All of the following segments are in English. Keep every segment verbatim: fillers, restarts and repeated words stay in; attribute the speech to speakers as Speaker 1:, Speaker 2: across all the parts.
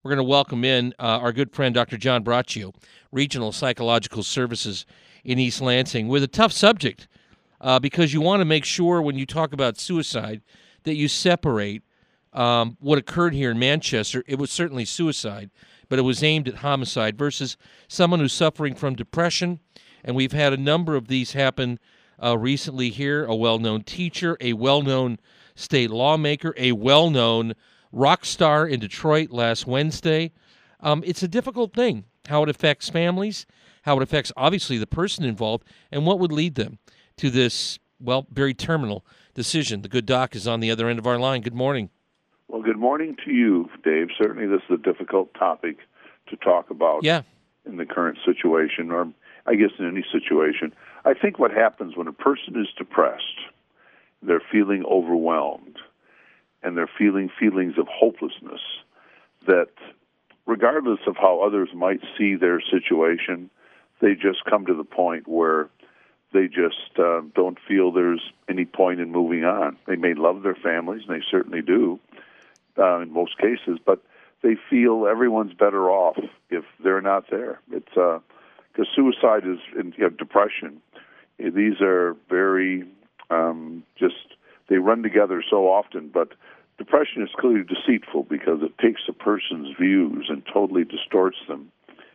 Speaker 1: we're going to welcome in uh, our good friend, Doctor John Braccio, Regional Psychological Services in East Lansing, with a tough subject uh, because you want to make sure when you talk about suicide that you separate um, what occurred here in Manchester. It was certainly suicide, but it was aimed at homicide versus someone who's suffering from depression. And we've had a number of these happen uh, recently here, a well-known teacher, a well-known state lawmaker, a well-known rock star in Detroit last Wednesday. Um, it's a difficult thing, how it affects families, how it affects, obviously, the person involved, and what would lead them to this, well, very terminal decision. The good doc is on the other end of our line. Good morning.
Speaker 2: Well, good morning to you, Dave. Certainly this is a difficult topic to talk about
Speaker 1: yeah.
Speaker 2: in the current situation, or I guess in any situation. I think what happens when a person is depressed, they're feeling overwhelmed, and they're feeling feelings of hopelessness, that regardless of how others might see their situation, they just come to the point where they just uh, don't feel there's any point in moving on. They may love their families, and they certainly do uh, in most cases, but they feel everyone's better off if they're not there. It's uh, because suicide is, and, you know, depression. These are very um, just, they run together so often, but depression is clearly deceitful because it takes a person's views and totally distorts them.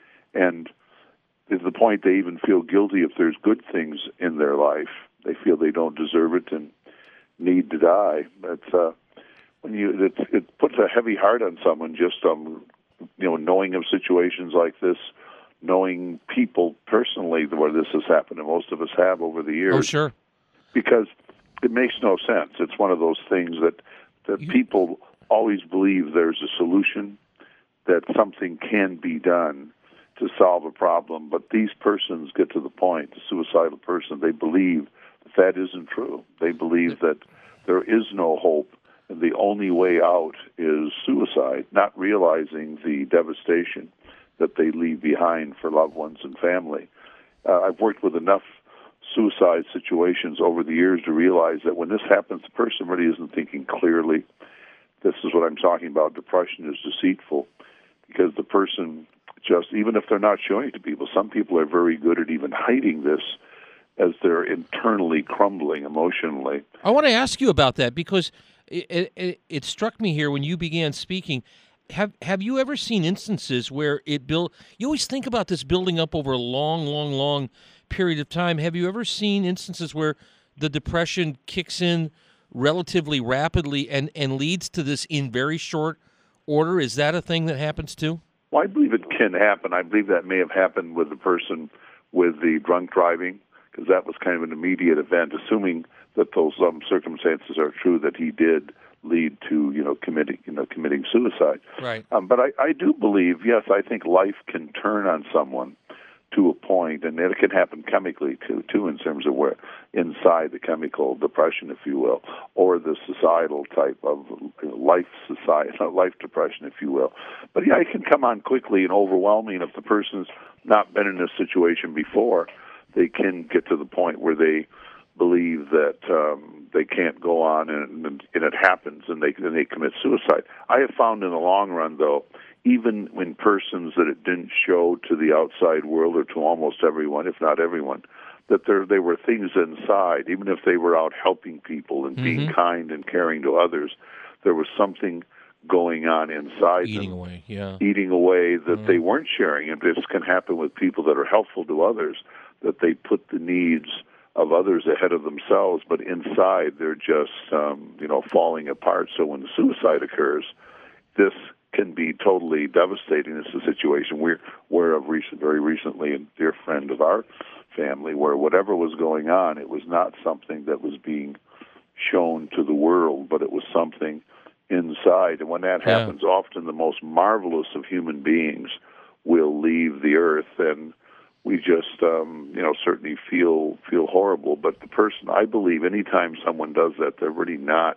Speaker 2: And to the point they even feel guilty if there's good things in their life. They feel they don't deserve it and need to die. It's, uh, when you, it, it puts a heavy heart on someone just um, you know, knowing of situations like this, knowing people personally where this has happened, and most of us have over the years.
Speaker 1: Oh, sure.
Speaker 2: Because it makes no sense. It's one of those things that, that you... people always believe there's a solution, that something can be done to solve a problem. But these persons get to the point, the suicidal person, they believe that that isn't true. They believe that there is no hope, and the only way out is suicide, not realizing the devastation that they leave behind for loved ones and family. Uh, I've worked with enough suicide situations over the years to realize that when this happens, the person really isn't thinking clearly. This is what I'm talking about. Depression is deceitful because the person just, even if they're not showing it to people, some people are very good at even hiding this as they're internally crumbling emotionally.
Speaker 1: I want to ask you about that because it, it, it struck me here when you began speaking. Have have you ever seen instances where it built? You always think about this building up over a long, long, long period of time. Have you ever seen instances where the depression kicks in relatively rapidly and, and leads to this in very short order? Is that a thing that happens too?
Speaker 2: Well, I believe it can happen. I believe that may have happened with the person with the drunk driving, because that was kind of an immediate event, assuming that those um, circumstances are true, that he did lead to, you know, committing, you know, committing suicide.
Speaker 1: Right.
Speaker 2: Um, but I, I do believe, yes, I think life can turn on someone to a point, and it can happen chemically too, too, in terms of where inside the chemical depression, if you will, or the societal type of life society, life depression, if you will. But yeah, it can come on quickly and overwhelming. If the person's not been in this situation before, they can get to the point where they believe that um, they can't go on, and, and it happens, and they and they commit suicide. I have found in the long run, though, even in persons that it didn't show to the outside world or to almost everyone, if not everyone, that there they were things inside, even if they were out helping people and mm-hmm. being kind and caring to others, there was something going on inside
Speaker 1: eating
Speaker 2: them,
Speaker 1: away, yeah,
Speaker 2: eating away that
Speaker 1: mm-hmm.
Speaker 2: they weren't sharing. And this can happen with people that are helpful to others, that they put the needs of others ahead of themselves, but inside they're just, um, you know, falling apart. So when the suicide occurs, this can be totally devastating. This is a situation we're aware of recent, very recently, a dear friend of our family, where whatever was going on, it was not something that was being shown to the world, but it was something inside. And when that
Speaker 1: yeah.
Speaker 2: happens, often the most marvelous of human beings will leave the earth, and we just, um, you know, certainly feel feel horrible. But the person, I believe, anytime someone does that, they're really not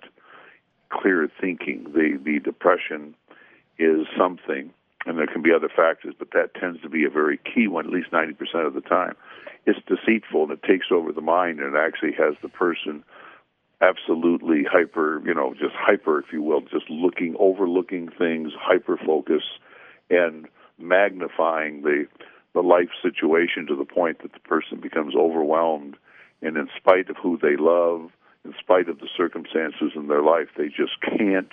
Speaker 2: clear thinking. The the depression is something, and there can be other factors, but that tends to be a very key one, at least ninety percent of the time. It's deceitful, and it takes over the mind, and it actually has the person absolutely hyper, you know, just hyper, if you will, just looking, overlooking things, hyper-focus, and magnifying the the life situation to the point that the person becomes overwhelmed, and in spite of who they love, in spite of the circumstances in their life, they just can't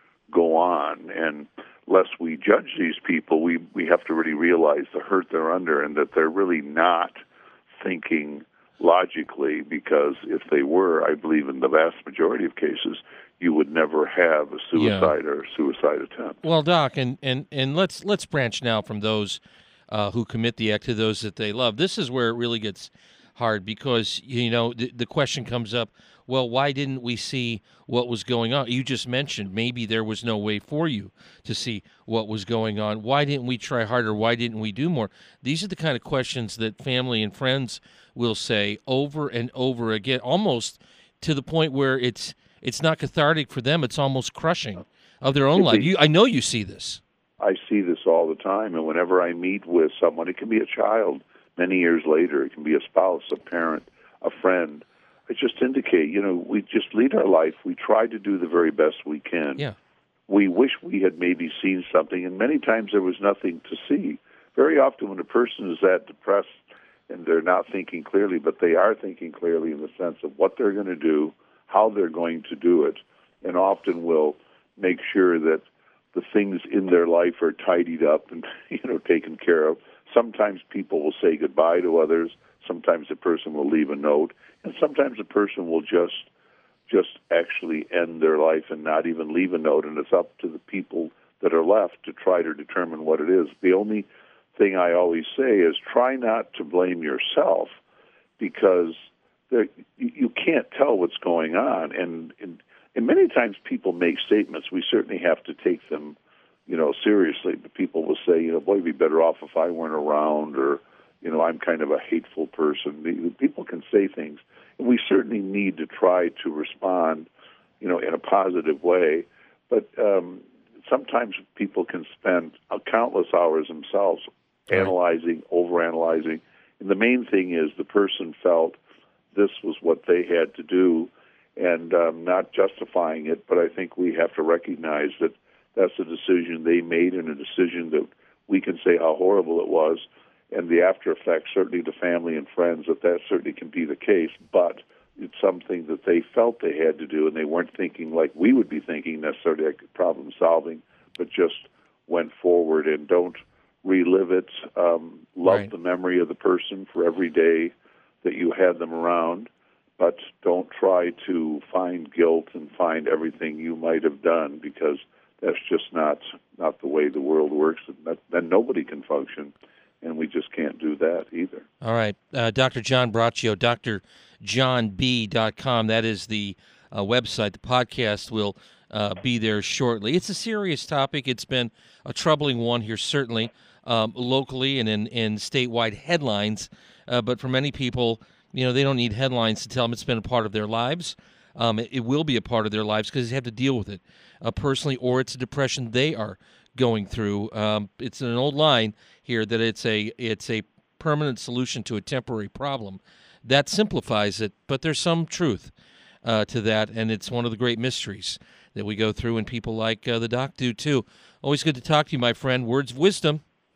Speaker 2: go on. And lest we judge these people, we, we have to really realize the hurt they're under and that they're really not thinking logically, because if they were, I believe in the vast majority of cases, you would never have a suicide yeah. or a suicide attempt.
Speaker 1: Well, Doc, and, and, and let's let's branch now from those uh, who commit the act to those that they love. This is where it really gets hard, because, you know, the, the question comes up, well, why didn't we see what was going on? You just mentioned maybe there was no way for you to see what was going on. Why didn't we try harder? Why didn't we do more? These are the kind of questions that family and friends will say over and over again, almost to the point where it's it's not cathartic for them. It's almost crushing of their own life. You, I know you see this.
Speaker 2: I see this all the time, and whenever I meet with someone, it can be a child many years later, it can be a spouse, a parent, a friend. I just indicate, you know, we just lead our life. We try to do the very best we can.
Speaker 1: Yeah.
Speaker 2: We wish we had maybe seen something, and many times there was nothing to see. Very often when a person is that depressed and they're not thinking clearly, but they are thinking clearly in the sense of what they're going to do, how they're going to do it, and often will make sure that the things in their life are tidied up and, you know, taken care of. Sometimes people will say goodbye to others. Sometimes a person will leave a note, and sometimes a person will just just actually end their life and not even leave a note, and it's up to the people that are left to try to determine what it is. The only thing I always say is try not to blame yourself, because there, you can't tell what's going on, and, and and many times people make statements. We certainly have to take them, you know, seriously. But people will say, you know, boy, it'd be better off if I weren't around, or, you know, I'm kind of a hateful person. People can say things, and we certainly need to try to respond, you know, in a positive way. But um, sometimes people can spend countless hours themselves right. analyzing, overanalyzing, and the main thing is the person felt this was what they had to do, and um, not justifying it. But I think we have to recognize that that's a decision they made, and a decision that we can say how horrible it was, and the after effects, certainly to family and friends, that that certainly can be the case, but it's something that they felt they had to do, and they weren't thinking like we would be thinking necessarily like problem solving, but just went forward. And don't relive it. Um, love
Speaker 1: right.
Speaker 2: the memory of the person for every day that you had them around, but don't try to find guilt and find everything you might have done, because that's just not not the way the world works, and that, then nobody can function, and we just can't do that either.
Speaker 1: All right. Uh, Doctor John Braccio, D R john b dot com, that is the uh, website. The podcast will uh, be there shortly. It's a serious topic. It's been a troubling one here, certainly, um, locally and in, in statewide headlines, uh, but for many people, you know, they don't need headlines to tell them it's been a part of their lives. Um, it, it will be a part of their lives because they have to deal with it uh, personally, or it's a depression they are going through. Um, it's an old line here that it's a it's a permanent solution to a temporary problem. That simplifies it, but there's some truth uh, to that, and it's one of the great mysteries that we go through, and people like uh, the doc do too. Always good to talk to you, my friend. Words of wisdom.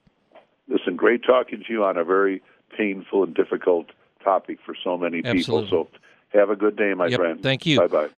Speaker 2: Listen, great talking to you on a very painful and difficult topic for so many people.
Speaker 1: Absolutely.
Speaker 2: So have a good day, my
Speaker 1: yep,
Speaker 2: friend.
Speaker 1: Thank you.
Speaker 2: Bye-bye.